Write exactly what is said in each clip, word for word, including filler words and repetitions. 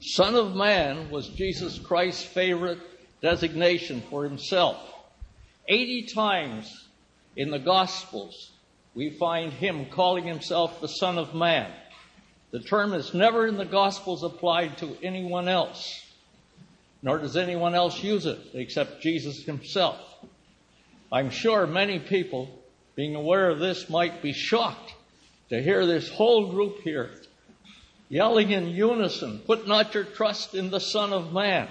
Son of Man was Jesus Christ's favorite designation for himself. Eighty times in the Gospels, we find him calling himself the Son of Man. The term is never in the Gospels applied to anyone else, nor does anyone else use it except Jesus himself. I'm sure many people, being aware of this, might be shocked to hear this whole group here yelling in unison, "Put not your trust in the Son of Man."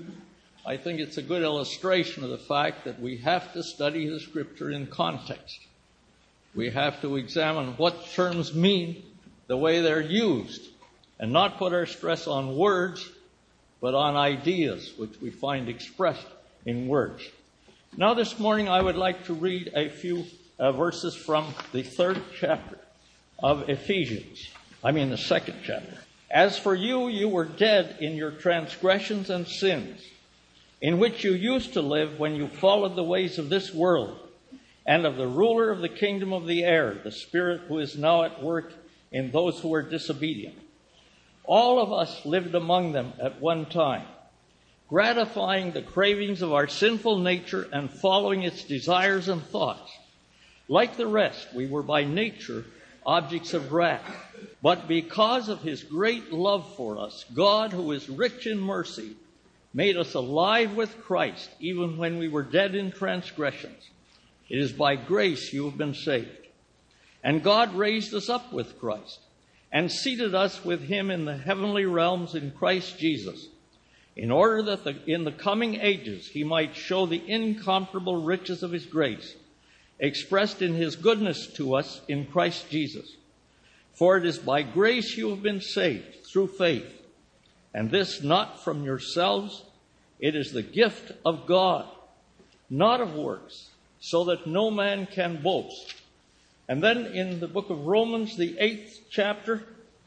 I think it's a good illustration of the fact that we have to study the Scripture in context. We have to examine what terms mean the way they're used, and not put our stress on words, but on ideas, which we find expressed in words. Now this morning I would like to read a few uh, verses from the third chapter of Ephesians. I mean the second chapter. "As for you, you were dead in your transgressions and sins, in which you used to live when you followed the ways of this world, and of the ruler of the kingdom of the air, the Spirit who is now at work in those who are disobedient. All of us lived among them at one time, gratifying the cravings of our sinful nature and following its desires and thoughts. Like the rest, we were by nature objects of wrath. But because of his great love for us, God, who is rich in mercy, made us alive with Christ, even when we were dead in transgressions. It is by grace you have been saved. And God raised us up with Christ and seated us with him in the heavenly realms in Christ Jesus, in order that the, in the coming ages he might show the incomparable riches of his grace, expressed in his goodness to us in Christ Jesus. For it is by grace you have been saved, through faith, and this not from yourselves. It is the gift of God, not of works, so that no man can boast." And then in the book of Romans, the eighth chapter,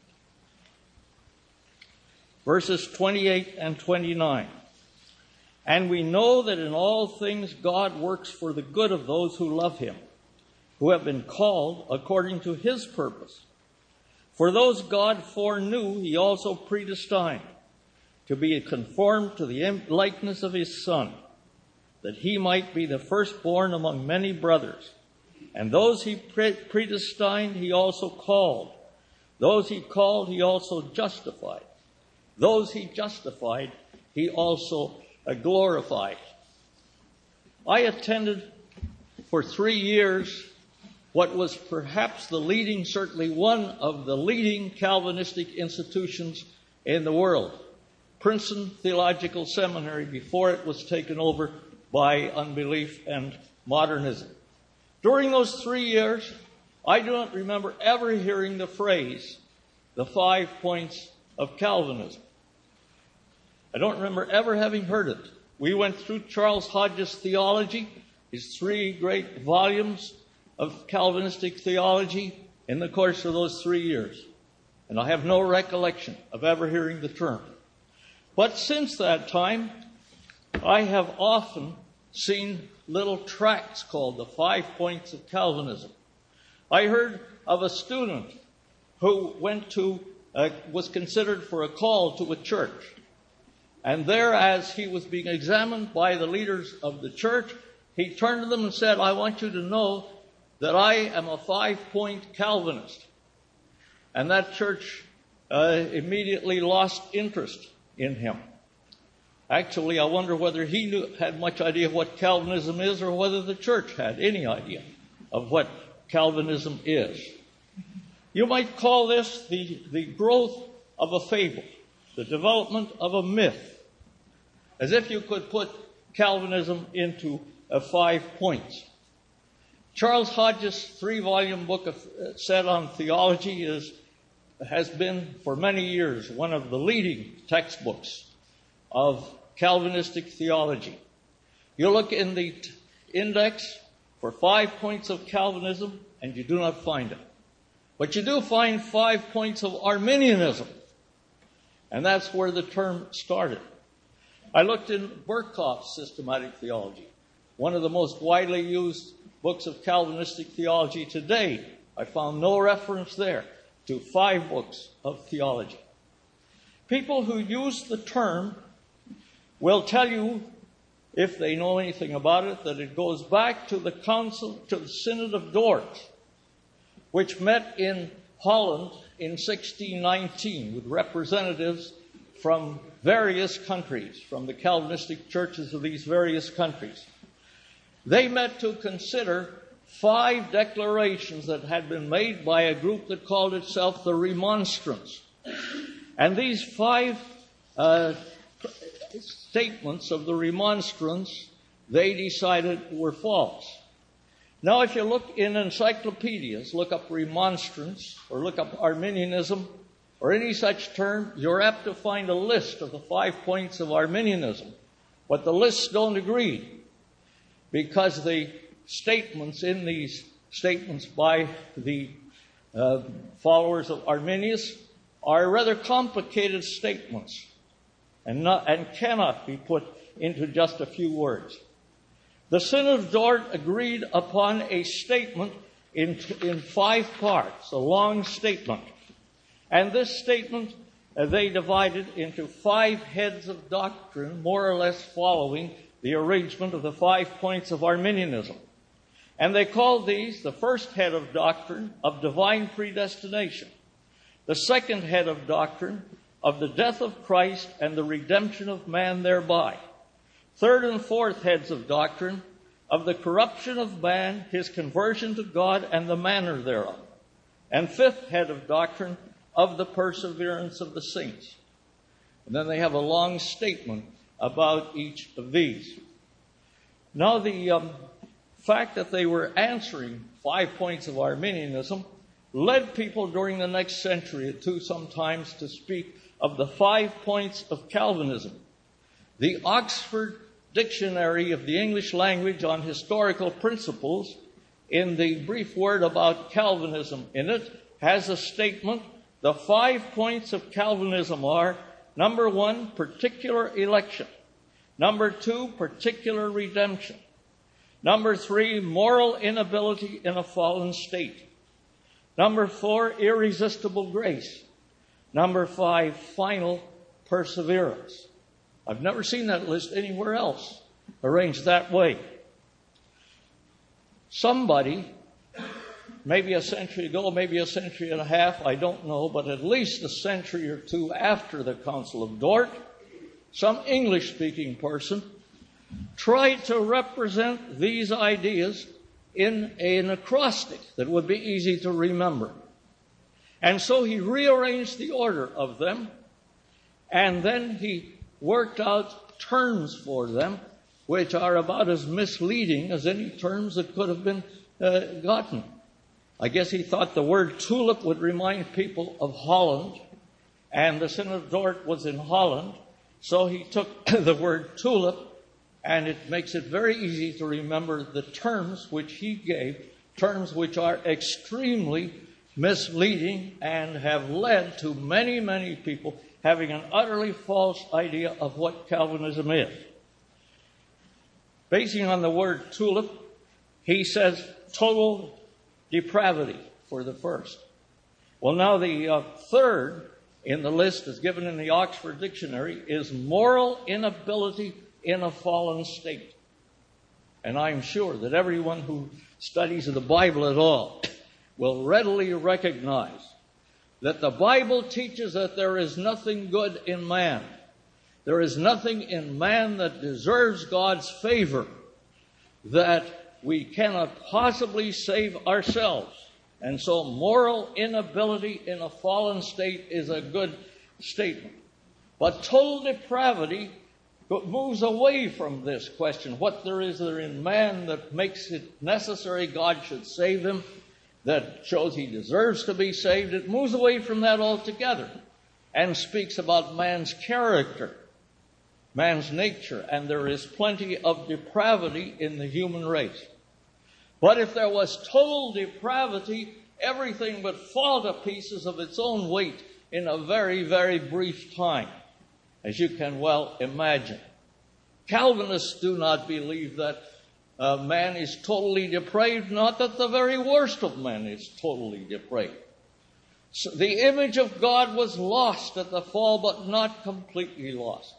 verses twenty-eight and twenty-nine. "And we know that in all things God works for the good of those who love him, who have been called according to his purpose. For those God foreknew, he also predestined to be conformed to the likeness of his Son, that he might be the firstborn among many brothers. And those he predestined, he also called. Those he called, he also justified. Those he justified, he also glorified." I attended for three years what was perhaps the leading, certainly one of the leading Calvinistic institutions in the world, Princeton Theological Seminary, before it was taken over by unbelief and modernism. During those three years, I do not remember ever hearing the phrase, "the five points of Calvinism." I don't remember ever having heard it. We went through Charles Hodges' theology, his three great volumes of Calvinistic theology, in the course of those three years. And I have no recollection of ever hearing the term. But since that time, I have often seen little tracts called the Five Points of Calvinism. I heard of a student who went to, uh, was considered for a call to a church. And there, as he was being examined by the leaders of the church, he turned to them and said, "I want you to know that I am a five-point Calvinist." And that church uh, immediately lost interest in him. Actually, I wonder whether he knew, had much idea of what Calvinism is, or whether the church had any idea of what Calvinism is. You might call this the, the growth of a fable, the development of a myth, as if you could put Calvinism into uh, five points. Charles Hodges' three-volume book of, uh, set on theology is, has been for many years one of the leading textbooks of Calvinistic theology. You look in the t- index for five points of Calvinism, and you do not find it. But you do find five points of Arminianism, and that's where the term started. I looked in Berkhof's Systematic Theology, one of the most widely used books of Calvinistic theology today. I found no reference there to five books of theology. People who use the term will tell you, if they know anything about it, that it goes back to the council, to the Synod of Dort, which met in Holland in sixteen nineteen with representatives from various countries, from the Calvinistic churches of these various countries. They met to consider five declarations that had been made by a group that called itself the Remonstrants. And these five uh, statements of the Remonstrants, they decided were false. Now, if you look in encyclopedias, look up Remonstrance or look up Arminianism or any such term, you're apt to find a list of the five points of Arminianism. But the lists don't agree, because the statements in these statements by the uh, followers of Arminius are rather complicated statements and, not, and cannot be put into just a few words. The Synod of Dort agreed upon a statement in, in five parts, a long statement. And this statement uh, they divided into five heads of doctrine, more or less following the arrangement of the five points of Arminianism. And they called these the first head of doctrine of divine predestination, the second head of doctrine of the death of Christ and the redemption of man thereby, third and fourth heads of doctrine of the corruption of man, his conversion to God, and the manner thereof, and fifth head of doctrine of the perseverance of the saints. And then they have a long statement about each of these. Now, the um, fact that they were answering five points of Arminianism led people during the next century or two sometimes to speak of the five points of Calvinism. The Oxford Dictionary of the English Language on Historical Principles, in the brief word about Calvinism in it, has a statement: the five points of Calvinism are, number one, particular election. Number two, particular redemption. Number three, moral inability in a fallen state. Number four, irresistible grace. Number five, final perseverance. I've never seen that list anywhere else arranged that way. Somebody, maybe a century ago, maybe a century and a half, I don't know, but at least a century or two after the Council of Dort, some English-speaking person tried to represent these ideas in an acrostic that would be easy to remember. And so he rearranged the order of them, and then he worked out terms for them, which are about as misleading as any terms that could have been uh, gotten. I guess he thought the word tulip would remind people of Holland, and the Synod of Dort was in Holland, so he took the word tulip, and it makes it very easy to remember the terms which he gave, terms which are extremely misleading and have led to many, many people having an utterly false idea of what Calvinism is. Basing on the word tulip, he says total depravity for the first. Well, now the uh, third in the list, as given in the Oxford Dictionary, is moral inability in a fallen state. And I'm sure that everyone who studies the Bible at all will readily recognize that the Bible teaches that there is nothing good in man. There is nothing in man that deserves God's favor, that we cannot possibly save ourselves. And so moral inability in a fallen state is a good statement. But total depravity moves away from this question. What there is there in man that makes it necessary God should save him, that shows he deserves to be saved, it moves away from that altogether and speaks about man's character, man's nature, and there is plenty of depravity in the human race. But if there was total depravity, everything would fall to pieces of its own weight in a very, very brief time, as you can well imagine. Calvinists do not believe that uh, man is totally depraved, not that the very worst of men is totally depraved. So the image of God was lost at the fall, but not completely lost.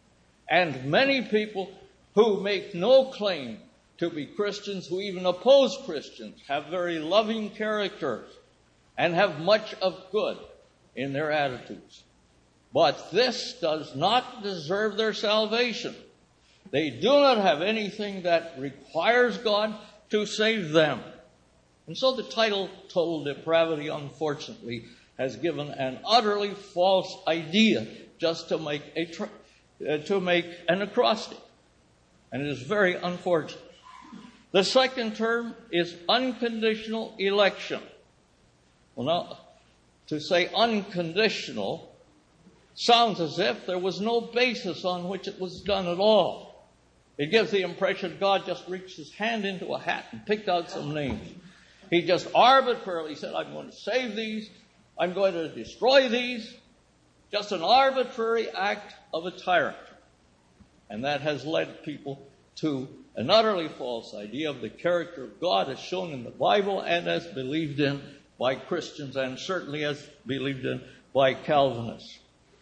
And many people who make no claim to be Christians, who even oppose Christians, have very loving characters and have much of good in their attitudes. But this does not deserve their salvation. They do not have anything that requires God to save them. And so the title, Total Depravity, unfortunately, has given an utterly false idea just to make a tr- uh, to make an acrostic. And it is very unfortunate. The second term is unconditional election. Well, now, to say unconditional sounds as if there was no basis on which it was done at all. It gives the impression God just reached his hand into a hat and picked out some names. He just arbitrarily said, I'm going to save these, I'm going to destroy these. Just an arbitrary act of a tyrant. And that has led people to an utterly false idea of the character of God as shown in the Bible and as believed in by Christians and certainly as believed in by Calvinists.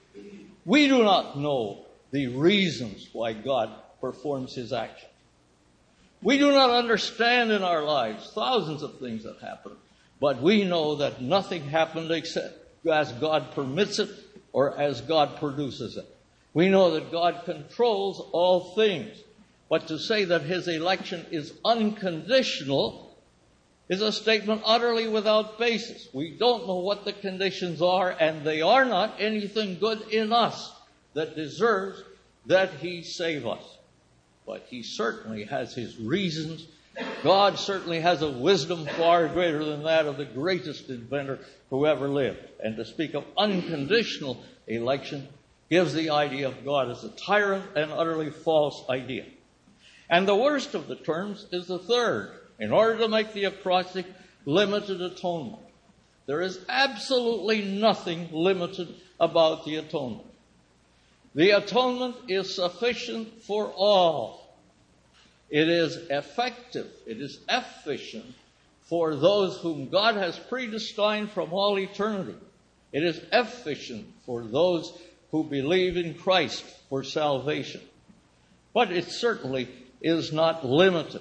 We do not know the reasons why God performs his action. We do not understand in our lives thousands of things that happen, but we know that nothing happened except as God permits it or as God produces it. We know that God controls all things, but to say that his election is unconditional is a statement utterly without basis. We don't know what the conditions are, and they are not anything good in us that deserves that he save us. But he certainly has his reasons. God certainly has a wisdom far greater than that of the greatest inventor who ever lived. And to speak of unconditional election gives the idea of God as a tyrant and utterly false idea. And the worst of the terms is the third. In order to make the acrostic, limited atonement. There is absolutely nothing limited about the atonement. The atonement is sufficient for all. It is effective. It is efficient for those whom God has predestined from all eternity. It is efficient for those who believe in Christ for salvation. But it certainly is not limited.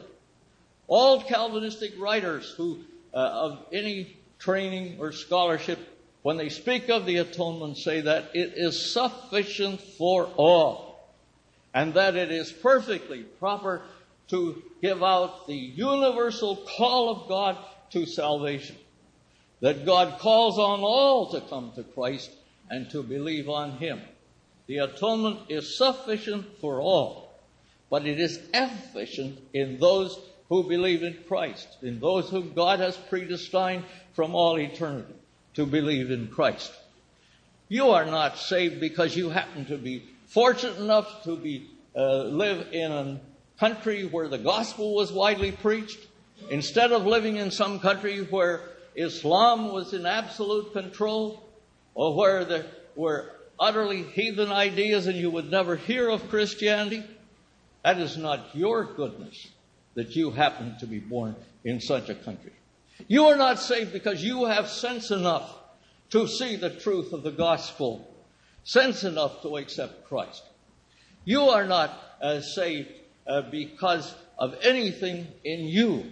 All Calvinistic writers who, uh, of any training or scholarship, when they speak of the atonement, say that it is sufficient for all, and that it is perfectly proper to give out the universal call of God to salvation, that God calls on all to come to Christ and to believe on him. The atonement is sufficient for all, but it is efficient in those who believe in Christ, in those whom God has predestined from all eternity to believe in Christ. You are not saved because you happen to be fortunate enough to be uh, live in a country where the gospel was widely preached, instead of living in some country where Islam was in absolute control, or where there were utterly heathen ideas and you would never hear of Christianity. That is not your goodness that you happen to be born in such a country. You are not saved because you have sense enough to see the truth of the gospel, sense enough to accept Christ. You are not uh, saved uh, because of anything in you.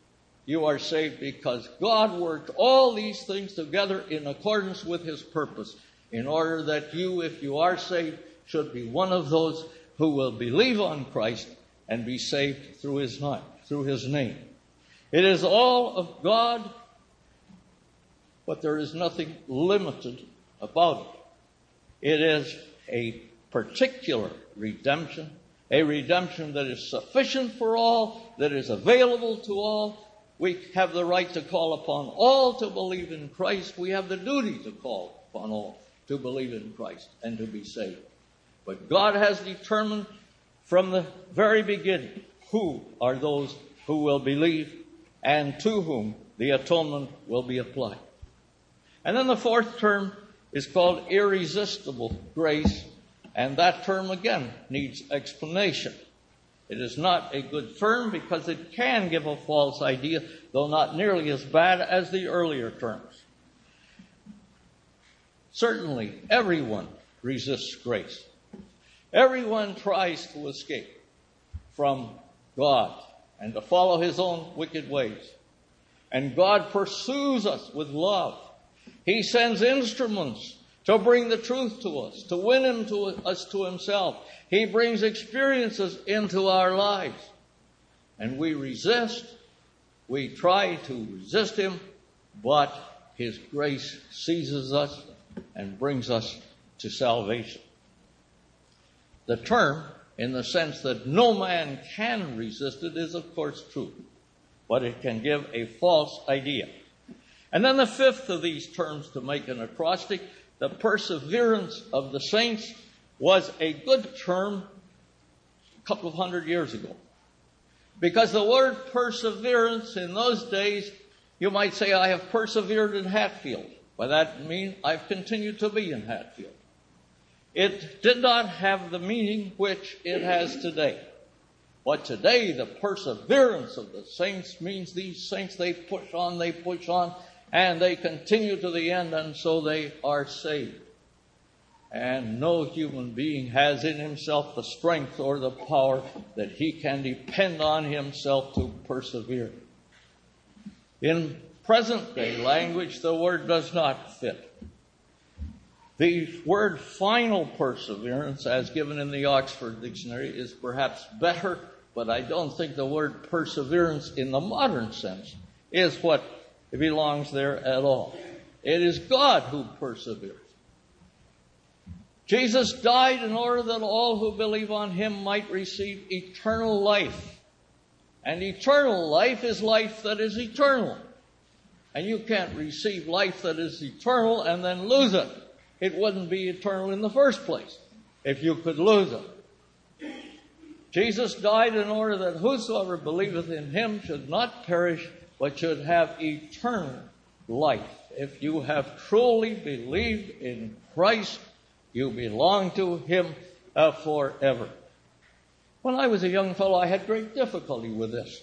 You are saved because God worked all these things together in accordance with his purpose, in order that you, if you are saved, should be one of those who will believe on Christ and be saved through his name, through his name. It is all of God, but there is nothing limited about it. It is a particular redemption, a redemption that is sufficient for all, that is available to all. We have the right to call upon all to believe in Christ. We have the duty to call upon all to believe in Christ and to be saved. But God has determined from the very beginning who are those who will believe and to whom the atonement will be applied. And then the fourth term is called irresistible grace, and that term again needs explanation. It is not a good term because it can give a false idea, though not nearly as bad as the earlier terms. Certainly, everyone resists grace. Everyone tries to escape from God and to follow his own wicked ways. And God pursues us with love. He sends instruments to bring the truth to us, to win him to us to himself. He brings experiences into our lives. And we resist. We try to resist him, but his grace seizes us and brings us to salvation. The term, in the sense that no man can resist it, is of course true, but it can give a false idea. And then the fifth of these terms to make an acrostic, the perseverance of the saints, was a good term a couple of hundred years ago. Because the word perseverance in those days, you might say, I have persevered in Hatfield. By that mean, I've continued to be in Hatfield. It did not have the meaning which it has today. But today, the perseverance of the saints means these saints, they push on, they push on, and they continue to the end, and so they are saved. And no human being has in himself the strength or the power that he can depend on himself to persevere. In present day language, the word does not fit. The word final perseverance, as given in the Oxford Dictionary, is perhaps better, but I don't think the word perseverance in the modern sense is what belongs there at all. It is God who perseveres. Jesus died in order that all who believe on him might receive eternal life. And eternal life is life that is eternal. And you can't receive life that is eternal and then lose it. It wouldn't be eternal in the first place if you could lose it. Jesus died in order that whosoever believeth in him should not perish, but should have eternal life. If you have truly believed in Christ, you belong to him uh, forever. When I was a young fellow, I had great difficulty with this.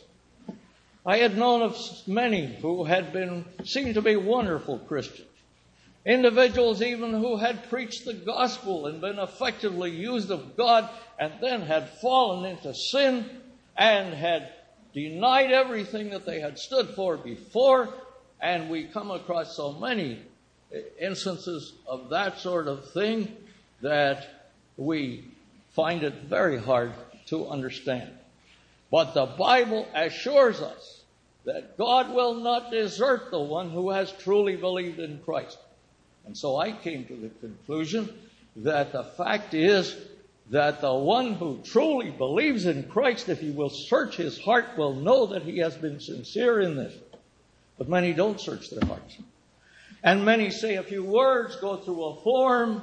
I had known of many who had been, seemed to be wonderful Christians. Individuals even who had preached the gospel and been effectively used of God, and then had fallen into sin and had denied everything that they had stood for before. And we come across so many instances of that sort of thing that we find it very hard to understand. But the Bible assures us that God will not desert the one who has truly believed in Christ. And so I came to the conclusion that the fact is that the one who truly believes in Christ, if he will search his heart, will know that he has been sincere in this. But many don't search their hearts. And many say a few words, go through a form.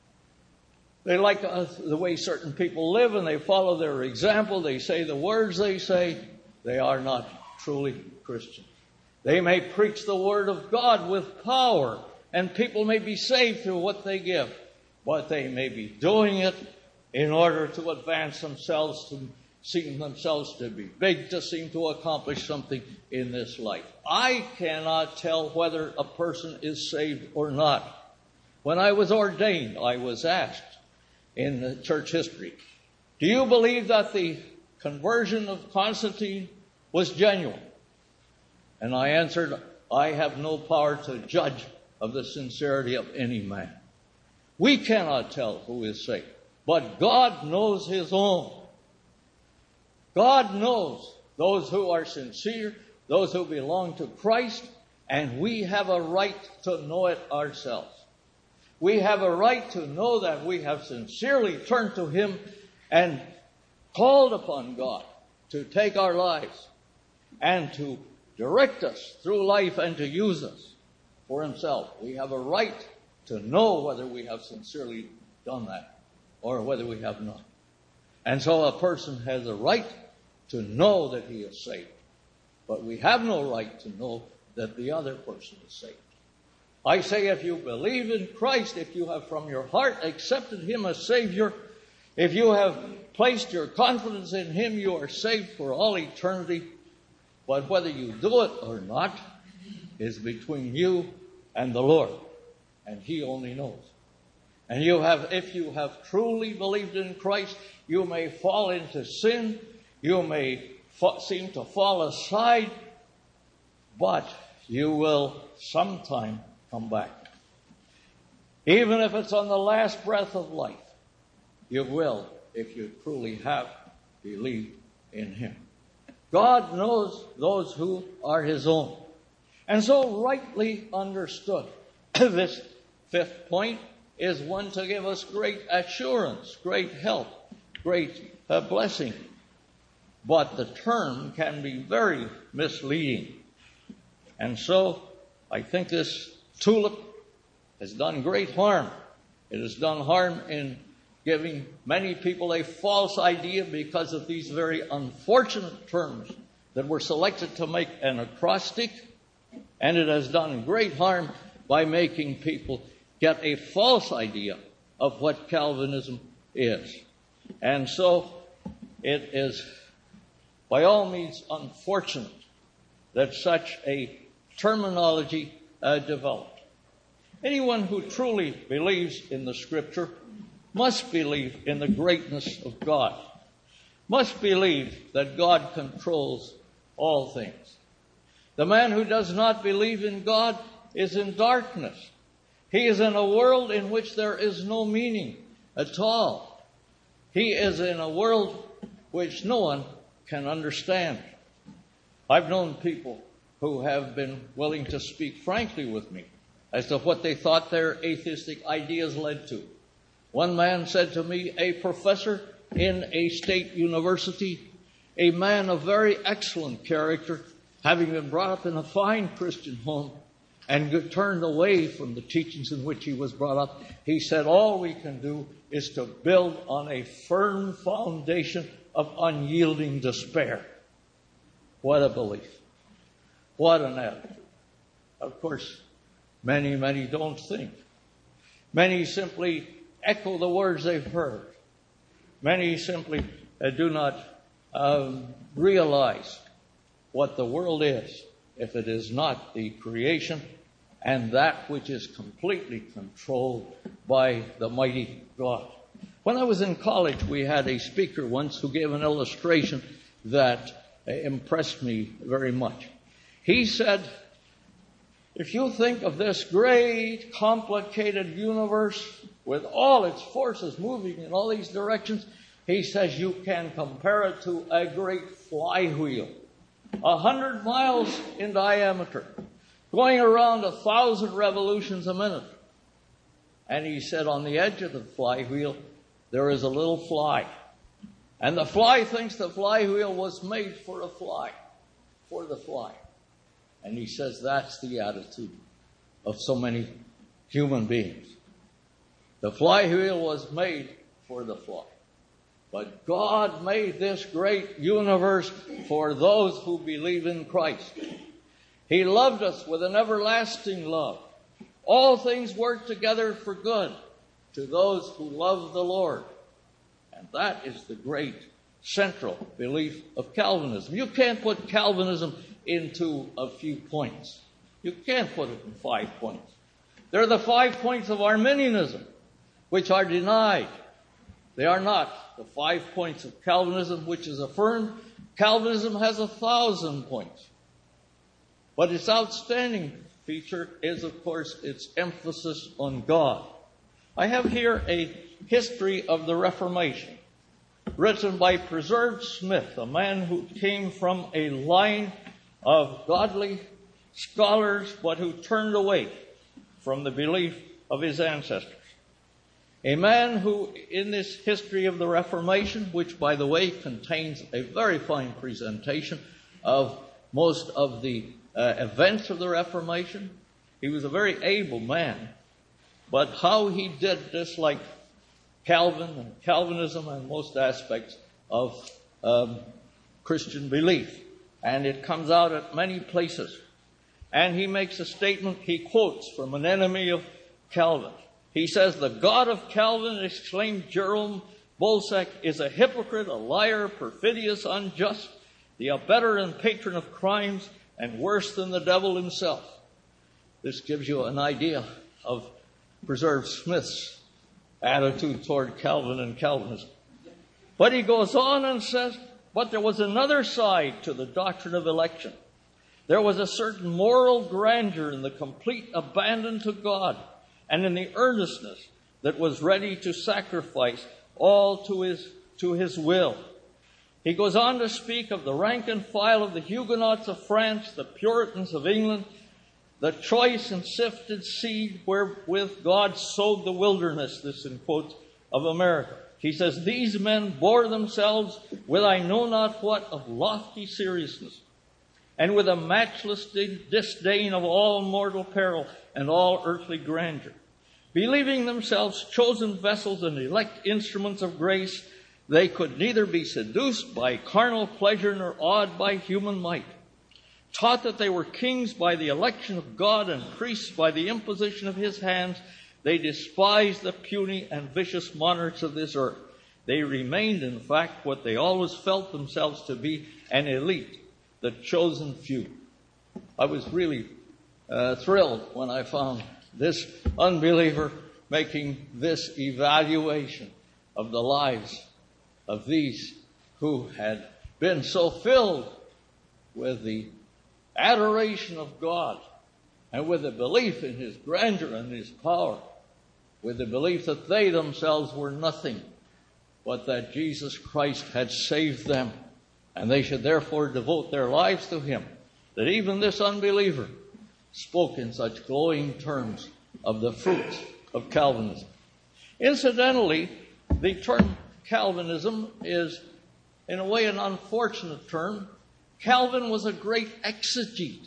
They like uh, the way certain people live, and they follow their example. They say the words they say. They are not truly Christians. They may preach the word of God with power, and people may be saved through what they give. But they may be doing it in order to advance themselves, to seem themselves to be big, to seem to accomplish something in this life. I cannot tell whether a person is saved or not. When I was ordained, I was asked in the church history, do you believe that the conversion of Constantine was genuine? And I answered, I have no power to judge of the sincerity of any man. We cannot tell who is saved, but God knows his own. God knows those who are sincere, those who belong to Christ, and we have a right to know it ourselves. We have a right to know that we have sincerely turned to him and called upon God to take our lives and to direct us through life and to use us for himself. We have a right to know whether we have sincerely done that or whether we have not. And so a person has a right to know that he is saved. But we have no right to know that the other person is saved. I say if you believe in Christ, if you have from your heart accepted him as Savior, if you have placed your confidence in him, you are saved for all eternity. But whether you do it or not is between you and the Lord. and he only knows. And you have, if you have truly believed in Christ, you may fall into sin, you may fa- seem to fall aside, but you will sometime come back. Even if it's on the last breath of life, you will if you truly have believed in him. God knows those who are his own. And so rightly understood, this fifth point is one to give us great assurance, great help, great uh, blessing. But the term can be very misleading. And so I think this tulip has done great harm. It has done harm in giving many people a false idea because of these very unfortunate terms that were selected to make an acrostic. And it has done great harm by making people get a false idea of what Calvinism is. And so it is by all means unfortunate that such a terminology uh, developed. Anyone who truly believes in the Scripture must believe in the greatness of God, must believe that God controls all things. The man who does not believe in God is in darkness. He is in a world in which there is no meaning at all. He is in a world which no one can understand. I've known people who have been willing to speak frankly with me as to what they thought their atheistic ideas led to. One man said to me, a professor in a state university, a man of very excellent character, having been brought up in a fine Christian home and turned away from the teachings in which he was brought up, he said, all we can do is to build on a firm foundation of unyielding despair. What a belief. What an attitude. Of course, many, many don't think. Many simply echo the words they've heard. Many simply uh, do not um, realize what the world is if it is not the creation and that which is completely controlled by the mighty God. When I was in college, we had a speaker once who gave an illustration that uh, impressed me very much. He said, if you think of this great, complicated universe with all its forces moving in all these directions, he says you can compare it to a great flywheel, a hundred miles in diameter, going around a thousand revolutions a minute. And he said on the edge of the flywheel, there is a little fly. And the fly thinks the flywheel was made for a fly, for the fly. And he says that's the attitude of so many human beings. The flywheel was made for the fly. But God made this great universe for those who believe in Christ. He loved us with an everlasting love. All things work together for good to those who love the Lord. And that is the great central belief of Calvinism. You can't put Calvinism into a few points. You can't put it in five points. There are the five points of Arminianism, which are denied. They are not the five points of Calvinism, which is affirmed. Calvinism has a thousand points. But its outstanding feature is, of course, its emphasis on God. I have here a history of the Reformation, written by Preserved Smith, a man who came from a line of godly scholars, but who turned away from the belief of his ancestors. A man who, in this history of the Reformation, which, by the way, contains a very fine presentation of most of the uh, events of the Reformation, he was a very able man. But how he did dislike Calvin and Calvinism and most aspects of um, Christian belief. And it comes out at many places. And he makes a statement, he quotes from an enemy of Calvin. He says, the God of Calvin, exclaimed Jerome Bolsec, is a hypocrite, a liar, perfidious, unjust, the abettor and patron of crimes, and worse than the devil himself. This gives you an idea of preserve Smith's attitude toward Calvin and Calvinism. But he goes on and says, but there was another side to the doctrine of election. There was a certain moral grandeur in the complete abandon to God and in the earnestness that was ready to sacrifice all to his, to his will. He goes on to speak of the rank and file of the Huguenots of France, the Puritans of England, the choice and sifted seed wherewith God sowed the wilderness, this in quotes, of America. He says, these men bore themselves with I know not what of lofty seriousness, and with a matchless disdain of all mortal peril and all earthly grandeur. Believing themselves chosen vessels and elect instruments of grace, they could neither be seduced by carnal pleasure nor awed by human might. Taught that they were kings by the election of God and priests by the imposition of his hands, they despised the puny and vicious monarchs of this earth. They remained, in fact, what they always felt themselves to be, an elite, the chosen few. I was really uh, thrilled when I found this unbeliever making this evaluation of the lives of these who had been so filled with the adoration of God and with the belief in his grandeur and his power, with the belief that they themselves were nothing, but that Jesus Christ had saved them, and they should therefore devote their lives to him, that even this unbeliever spoke in such glowing terms of the fruits of Calvinism. Incidentally, the term Calvinism is, in a way, an unfortunate term. Calvin was a great exegete,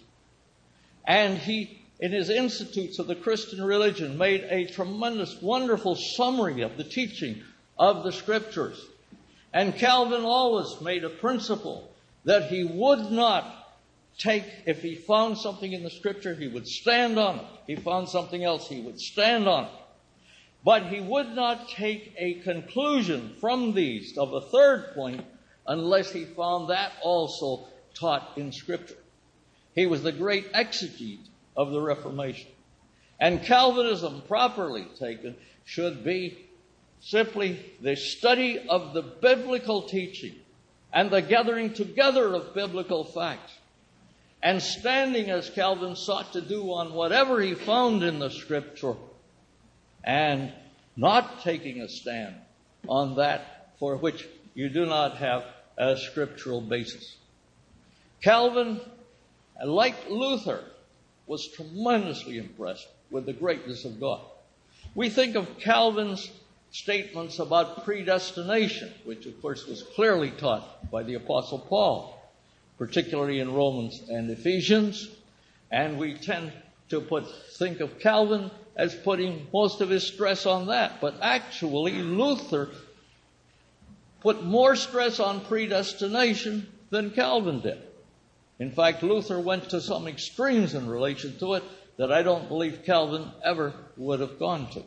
and he, in his Institutes of the Christian Religion, made a tremendous, wonderful summary of the teaching of the Scriptures. And Calvin always made a principle that he would not take, if he found something in the Scripture, he would stand on it. If he found something else, he would stand on it. But he would not take a conclusion from these of a third point unless he found that also taught in Scripture. He was the great exegete of the Reformation. And Calvinism, properly taken, should be simply the study of the biblical teaching and the gathering together of biblical facts, and standing as Calvin sought to do on whatever he found in the Scripture, and not taking a stand on that for which you do not have a scriptural basis. Calvin, like Luther, was tremendously impressed with the greatness of God. We think of Calvin's statements about predestination, which of course was clearly taught by the Apostle Paul, particularly in Romans and Ephesians, and we tend to put think of Calvin as putting most of his stress on that. But actually, Luther put more stress on predestination than Calvin did. In fact, Luther went to some extremes in relation to it that I don't believe Calvin ever would have gone to.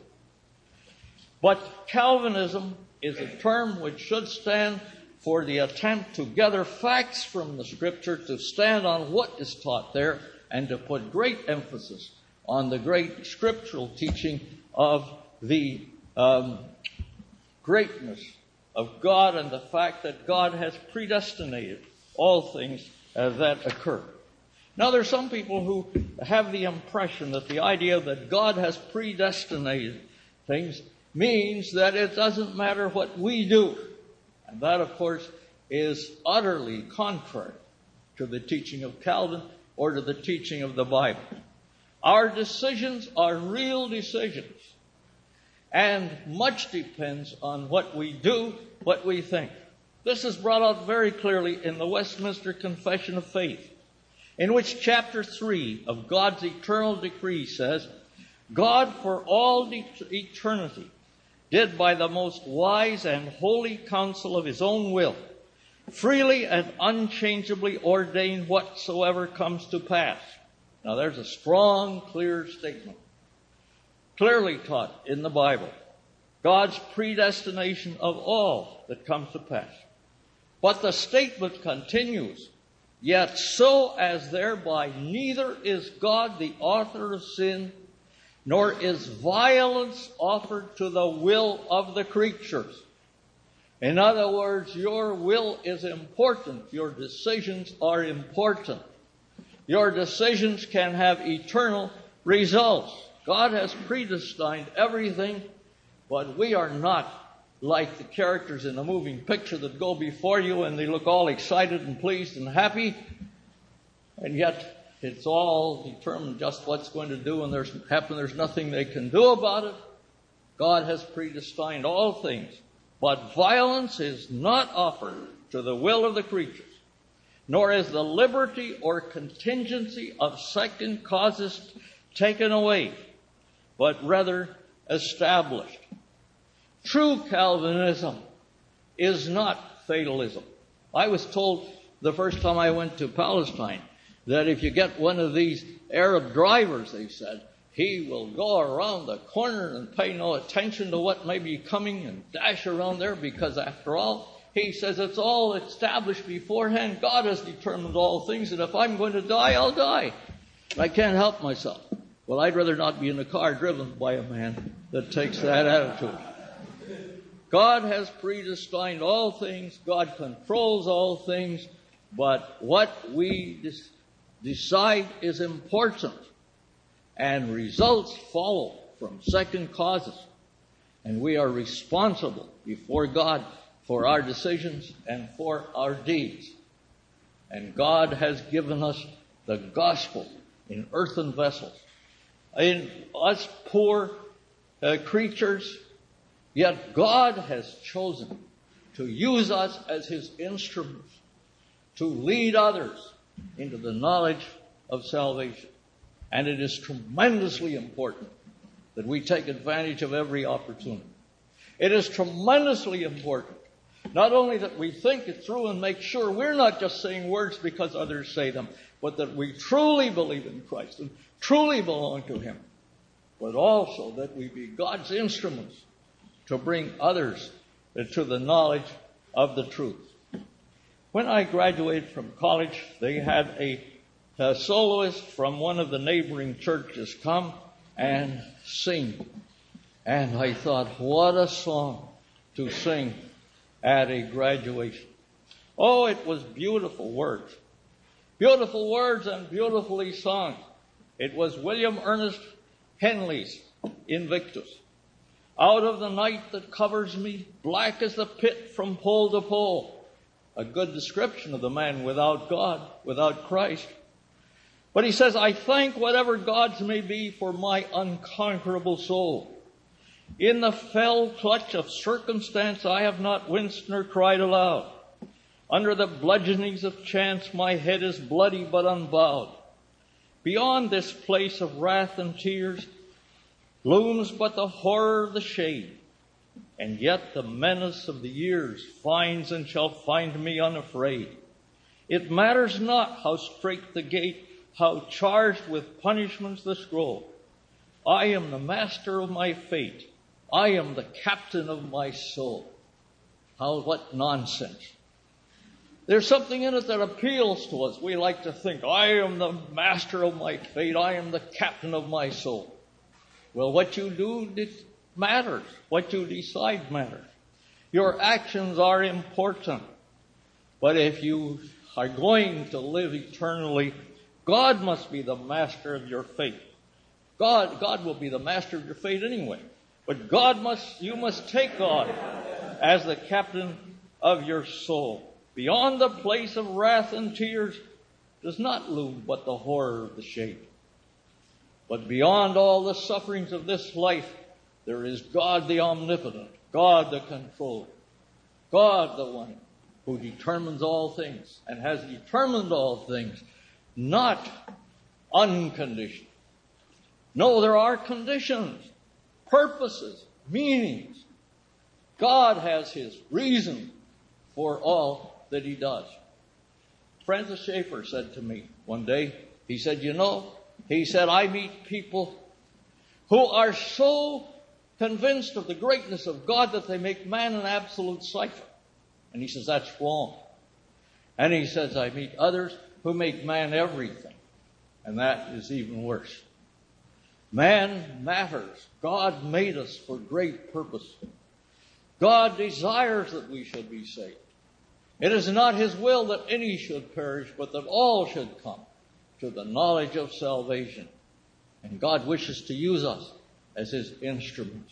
But Calvinism is a term which should stand for the attempt to gather facts from the Scripture, to stand on what is taught there, and to put great emphasis on the great scriptural teaching of the um, greatness of God and the fact that God has predestinated all things uh, that occur. Now, there are some people who have the impression that the idea that God has predestinated things means that it doesn't matter what we do. And that, of course, is utterly contrary to the teaching of Calvin or to the teaching of the Bible. Our decisions are real decisions, and much depends on what we do, what we think. This is brought out very clearly in the Westminster Confession of Faith, in which chapter three of God's eternal decree says, God for all eternity did by the most wise and holy counsel of his own will freely and unchangeably ordain whatsoever comes to pass. Now there's a strong, clear statement, clearly taught in the Bible. God's predestination of all that comes to pass. But the statement continues, yet so as thereby neither is God the author of sin, nor is violence offered to the will of the creatures. In other words, your will is important. Your decisions are important. Your decisions can have eternal results. God has predestined everything, but we are not like the characters in a moving picture that go before you and they look all excited and pleased and happy, and yet it's all determined just what's going to do and there's happen. There's nothing they can do about it. God has predestined all things, but violence is not offered to the will of the creatures, nor is the liberty or contingency of second causes taken away, but rather established. True Calvinism is not fatalism. I was told the first time I went to Palestine that if you get one of these Arab drivers, they said, he will go around the corner and pay no attention to what may be coming and dash around there because, after all, he says it's all established beforehand. God has determined all things, and if I'm going to die, I'll die. I can't help myself. Well, I'd rather not be in a car driven by a man that takes that attitude. God has predestined all things. God controls all things. But what we des- decide is important. And results follow from second causes. And we are responsible before God for our decisions and for our deeds. And God has given us the gospel in earthen vessels. In us poor uh, creatures, yet God has chosen to use us as His instruments to lead others into the knowledge of salvation. And it is tremendously important that we take advantage of every opportunity. It is tremendously important not only that we think it through and make sure we're not just saying words because others say them, but that we truly believe in Christ and truly belong to Him, but also that we be God's instruments to bring others to the knowledge of the truth. When I graduated from college, they had a, a soloist from one of the neighboring churches come and sing. And I thought, what a song to sing at a graduation. Oh, it was beautiful words. Beautiful words and beautifully sung. It was William Ernest Henley's Invictus. Out of the night that covers me, black as the pit from pole to pole. A good description of the man without God, without Christ. But he says, I thank whatever gods may be for my unconquerable soul. In the fell clutch of circumstance, I have not winced nor cried aloud. Under the bludgeonings of chance, my head is bloody but unbowed. Beyond this place of wrath and tears looms but the horror of the shade, and yet the menace of the years finds and shall find me unafraid. It matters not how strait the gate, how charged with punishments the scroll. I am the master of my fate. I am the captain of my soul. How, what nonsense. There's something in it that appeals to us. We like to think, I am the master of my fate. I am the captain of my soul. Well, what you do matters. What you decide matters. Your actions are important. But if you are going to live eternally, God must be the master of your fate. God, God will be the master of your fate anyway. But God must, you must take God as the captain of your soul. Beyond the place of wrath and tears does not loom but the horror of the shade. But beyond all the sufferings of this life, there is God the omnipotent, God the controller, God the one who determines all things and has determined all things, not unconditioned. No, there are conditions, purposes, meanings. God has His reason for all that He does. Francis Schaeffer said to me one day, he said, you know, he said, I meet people who are so convinced of the greatness of God that they make man an absolute cipher. And he says, that's wrong. And he says, I meet others who make man everything. And that is even worse. Man matters. God made us for great purpose. God desires that we should be saved. It is not his will that any should perish, but that all should come to the knowledge of salvation. And God wishes to use us as his instruments.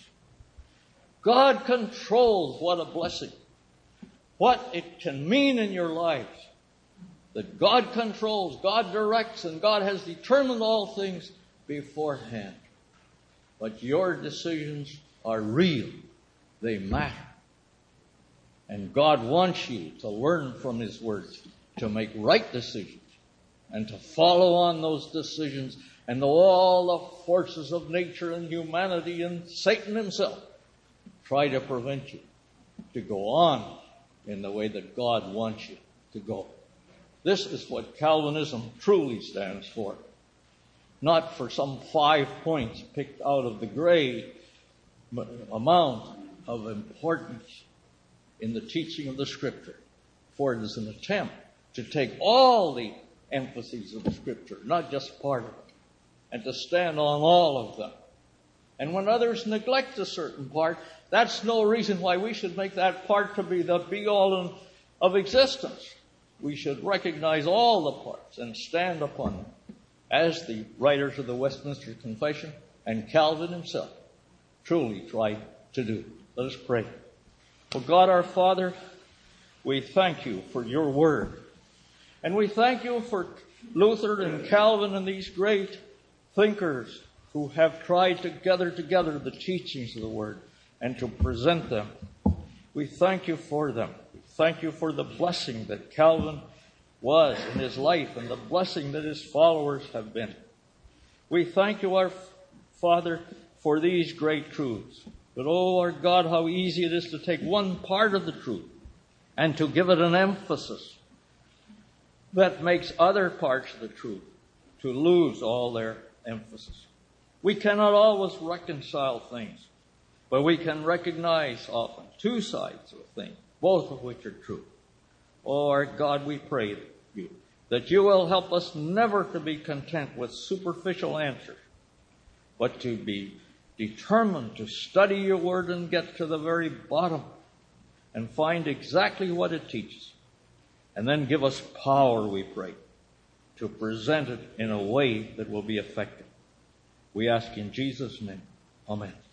God controls. What a blessing. What it can mean in your lives. That God controls, God directs, and God has determined all things beforehand. But your decisions are real. They matter. And God wants you to learn from his words, to make right decisions, and to follow on those decisions, and though all the forces of nature and humanity and Satan himself try to prevent you to go on in the way that God wants you to go. This is what Calvinism truly stands for. Not for some five points picked out of the gray amount of importance in the teaching of the Scripture. For it is an attempt to take all the emphases of the Scripture, not just part of it, and to stand on all of them. And when others neglect a certain part, that's no reason why we should make that part to be the be-all of existence. We should recognize all the parts and stand upon them, as the writers of the Westminster Confession and Calvin himself truly tried to do. Let us pray. Oh God our Father, we thank you for your word. And we thank you for Luther and Calvin and these great thinkers who have tried to gather together the teachings of the word and to present them. We thank you for them. We thank you for the blessing that Calvin was in his life and the blessing that his followers have been. We thank you, our Father, for these great truths. But, oh, our God, how easy it is to take one part of the truth and to give it an emphasis that makes other parts of the truth to lose all their emphasis. We cannot always reconcile things, but we can recognize often two sides of a thing, both of which are true. Oh, our God, we pray you that you will help us never to be content with superficial answers, but to be determined to study your word and get to the very bottom and find exactly what it teaches. And then give us power, we pray, to present it in a way that will be effective. We ask in Jesus' name. Amen.